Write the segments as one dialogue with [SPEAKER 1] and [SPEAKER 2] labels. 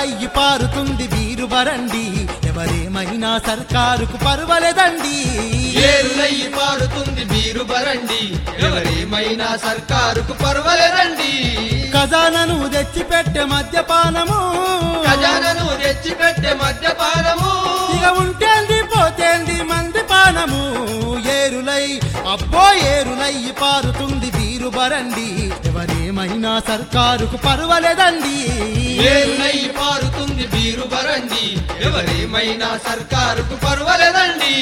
[SPEAKER 1] ఏరులయ్యి పారుతుంది వీరు బరండి ఎవరేమైనా సర్కారుకు పర్వాలేదండి
[SPEAKER 2] ఏరులయ్యి పారుతుంది బీరు బరండి ఎవరేమైనా సర్కారుకు పర్వాలేదండి
[SPEAKER 1] ఖజానాను తెచ్చిపెట్టే మద్యపానము
[SPEAKER 2] ఖజానాను తెచ్చిపెట్టే మద్యపానము
[SPEAKER 1] ఇక ఉంటేంది పోతేంది మందిపానము ఏరులై అబ్బో ఏరులయ్యి పారుతుంది వీరు బరండి ఎవరేమైనా సర్కారుకు పర్వాలేదండి
[SPEAKER 2] ఏరులయ్యి పారుతుంది బీరు బరండి ఎవరేమైనా సర్కారుకు పర్వాలేదండి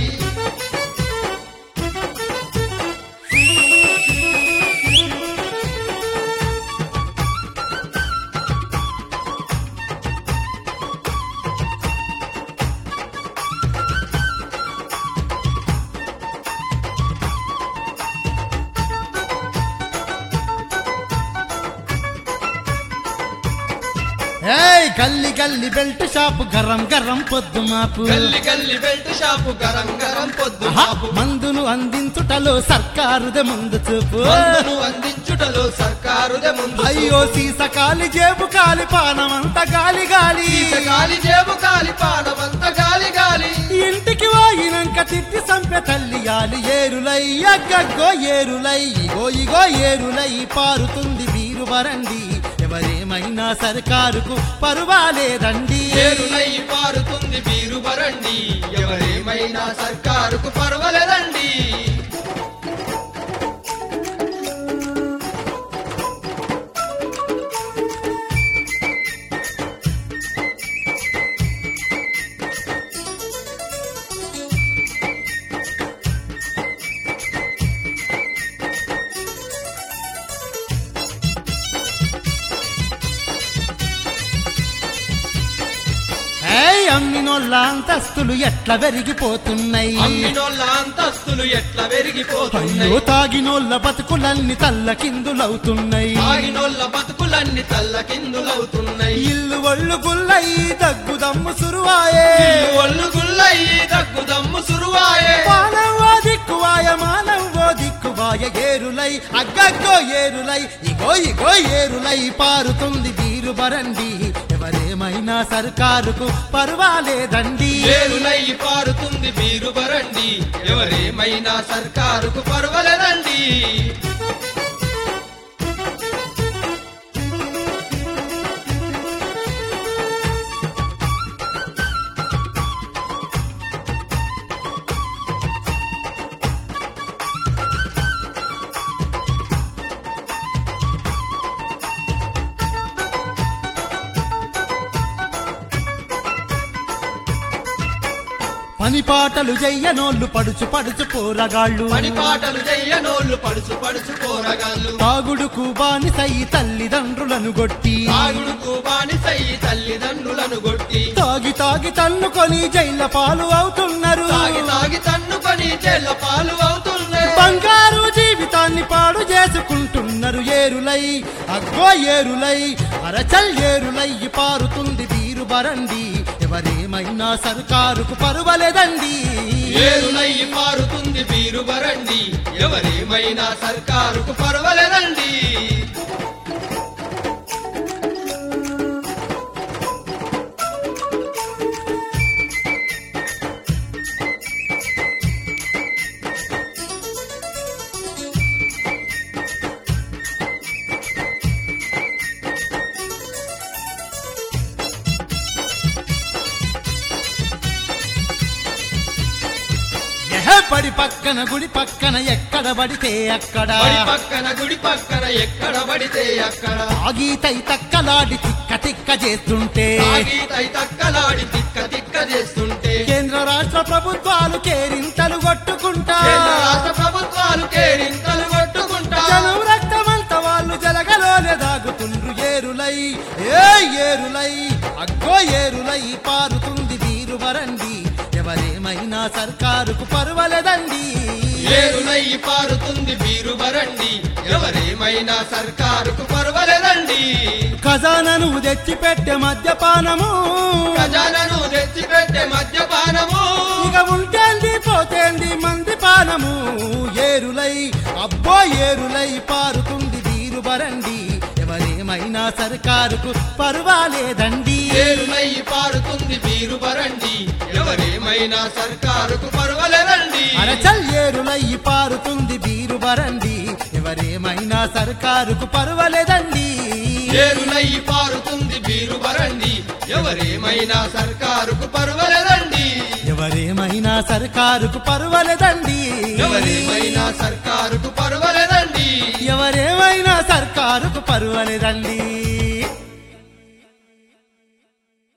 [SPEAKER 1] ఏయ్ గల్లి గల్లి బెల్ట్ షాపు గరం గరం పొద్దు మాపు
[SPEAKER 2] గల్లి గల్లి బెల్ట్ షాపు గరం గరం పొద్దు మాపు
[SPEAKER 1] మందును అందించుటలో సర్కారుదే ముందు చూపు
[SPEAKER 2] మందును అందించుటలో సర్కారుదే ముందు
[SPEAKER 1] అయ్యో సీస కాలి జేబు కాలి పానమంత గాలి గాలి
[SPEAKER 2] గాలి జేబు కాలి పానమంత గాలి గాలి
[SPEAKER 1] ఇంటికి పోయినాక తిట్టి సంపె తల్లియాలి ఏరులై అగ్గగ్గో ఏరులై ఇగో ఇగో ఏరులై పారుతుంది వీరు బరండి ఎవరేమైనా సర్కారుకు పర్వాలేదండి
[SPEAKER 2] ఏరులయ్యి పారుతుంది బీరు బరండి ఎవరేమైనా సర్కారుకు పర్వాలేదండి
[SPEAKER 1] ఏయ్ అమ్మినోళ్ళ అంతస్తులు ఎట్లా పెరిగిపోతున్నాయి
[SPEAKER 2] అమ్మినోళ్ళ అంతస్తులు ఎట్లా పెరిగిపోతున్నాయి
[SPEAKER 1] అయ్యో తాగినోళ్ళ బతుకులన్నీ తల్లకిందులవుతున్నాయి
[SPEAKER 2] తాగినోళ్ళ బతుకులన్నీ తల్లకిందులవుతున్నాయి
[SPEAKER 1] ఇల్లు ఒళ్ళు గుల్లయి దగ్గు దమ్ము సురువాయే
[SPEAKER 2] ఒళ్ళు గుల్లయి దగ్గు దమ్ము సురువాయే
[SPEAKER 1] మానవో దిక్కువాయ మానవో దిక్కువాయ ఏరులై అగ్గగ్గో ఏరులై ఇగో ఇగో ఏరులై పారుతుంది వీరు బరండి ఎవరేమైనా సర్కారుకు పర్వాలేదండి
[SPEAKER 2] ఏరులయ్యి పారుతుంది బీరు బరండి ఎవరేమైనా సర్కారుకు పర్వాలేదండి
[SPEAKER 1] పని పాటలు చెయ్యనోళ్ళు పడుచు పడుచు పోరగాళ్ళు
[SPEAKER 2] పని పాటలు చెయ్యనోళ్ళు పడుచు పడుచు పోరగాళ్ళు
[SPEAKER 1] తాగుడుకు బానిసై తల్లిదండ్రులను గొట్టి
[SPEAKER 2] తాగుడుకు బానిసై తల్లిదండ్రులను గొట్టి
[SPEAKER 1] తాగి తాగి తన్నుకొని జైళ్ళ పాలు అవుతున్నారు
[SPEAKER 2] తాగి తాగి తన్నుకొని జైళ్ళ పాలు అవుతున్నాయి
[SPEAKER 1] బంగారు జీవితాన్ని పాడు చేసుకుంటున్నారు ఏరులై అగ్గో ఏరులై అరచల్ ఏరులై పారుతుంది వీరు బరండి ఎవరేమైనా సర్కారుకు పర్వాలేదండి
[SPEAKER 2] ఏరులయ్యి పారుతుంది బీరు బరండి ఎవరేమైనా సర్కారుకు పర్వాలేదండి
[SPEAKER 1] బడి పక్కన గుడి పక్కన ఎక్కడ పడితే అక్కడ
[SPEAKER 2] బడి పక్కన గుడి పక్కన ఎక్కడ పడితే అక్కడ
[SPEAKER 1] ఆగి తై తక్కలాడి తిక్క తిక్క చేస్తుంటే
[SPEAKER 2] తాగి తై తక్కలాడి తిక్క తిక్క చేస్తుంటే
[SPEAKER 1] కేంద్ర రాష్ట్ర ప్రభుత్వాలు కేరింతలు కొట్టుకుంటా
[SPEAKER 2] కేంద్ర రాష్ట్ర ప్రభుత్వాలు కేరింతలు కొట్టుకుంటా
[SPEAKER 1] జనం రక్తమంత వాళ్ళు జలగలోనే దాగుతుండ్రు ఏరులై ఏరులై అగ్గో ఏరులై పారుతుంది వీరు బరండి ఎవరేమైనా సర్కారుకు పర్వాలేదండి
[SPEAKER 2] ఏరులయ్యి పారుతుంది బీరు బరండి ఎవరేమైనా సర్కారుకు పర్వాలేదండి
[SPEAKER 1] ఖజానాను తెచ్చిపెట్టే మద్యపానము
[SPEAKER 2] ఖజానాను తెచ్చిపెట్టే మద్యపానము
[SPEAKER 1] ఇక ఉంటేంది పోతేంది మందిపానము ఏరులై అబ్బో ఏరులై పారుతుంది వీరు బరండి ఎవరేమైనా ఎవరేమైనా సర్కారుకు పర్వాలేదండి.
[SPEAKER 2] ఏరునయ్యి పారుతుంది బీరు బరండి ఎవరేమైనా సర్కారుకు పర్వాలేదండి.
[SPEAKER 1] అరచల్ ఏరులయ్యి పారుతుంది బీరు బరండి ఎవరేమైనా సర్కారుకు పర్వాలేదండి.
[SPEAKER 2] ఏరునయ్యి పారుతుంది బీరు బరండి ఎవరేమైనా సర్కారుకు పర్వాలేదండి.
[SPEAKER 1] ఎవరేమైనా సర్కారుకు పర్వాలేదండి.
[SPEAKER 2] ఎవరేమైనా సర్కారుకు పర్వాలేదండి.
[SPEAKER 1] ఎవరేమైనా సర్కారుకు పర్వాలేదండి.